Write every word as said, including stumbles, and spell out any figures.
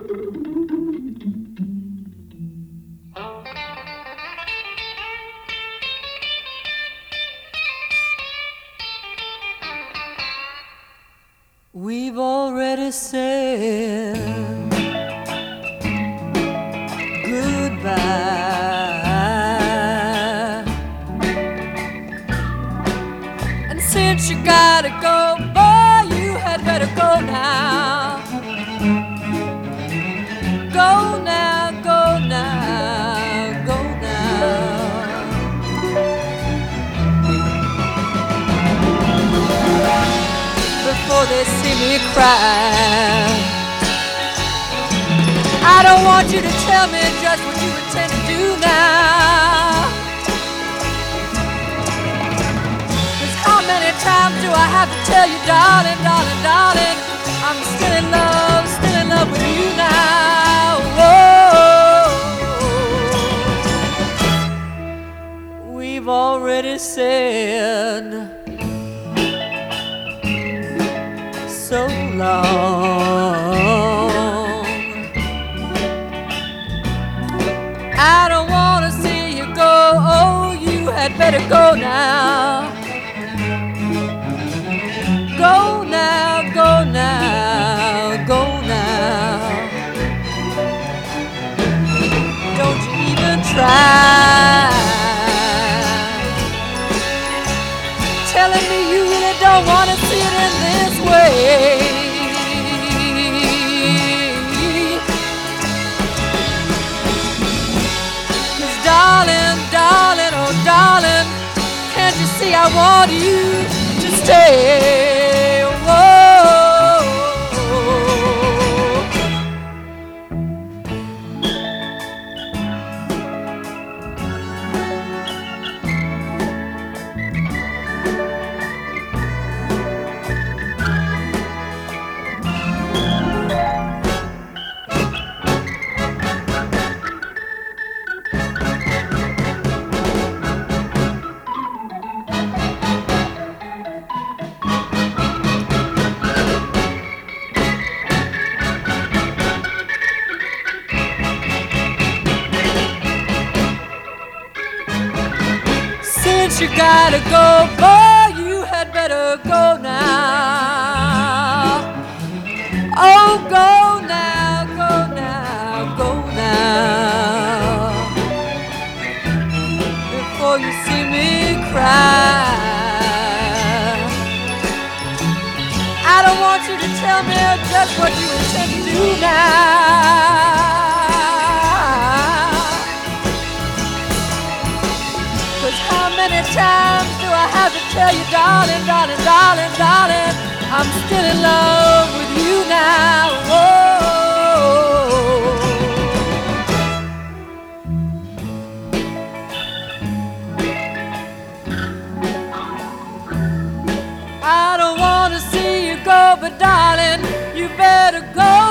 We've already said goodbye, and since you gotta go, boy, you had better go now. Go now, go now, go now. Before they see me cry, I don't want you to tell me just what you intend to do now. 'Cause how many times do I have to tell you, darling, darling, darling, I'm still in love, still in love with you now. Whoa. We've already said so long. I don't want to see you go. Oh, you had better go now. Go now, go now, go now. Don't you even try telling me you really don't want to see it in this way. 'Cause darling, darling, oh darling, can't you see I want you to stay? Whoa. Since you gotta go, boy, you had better go now. Oh, go now, go now, go now, before you see me cry. I don't want you to tell me just what you intend to do now. 'Cause how many times do I have to tell you, darling, darling, darling, darling, I'm still in love with you now. Whoa. I don't want to see you go, but darling, you better go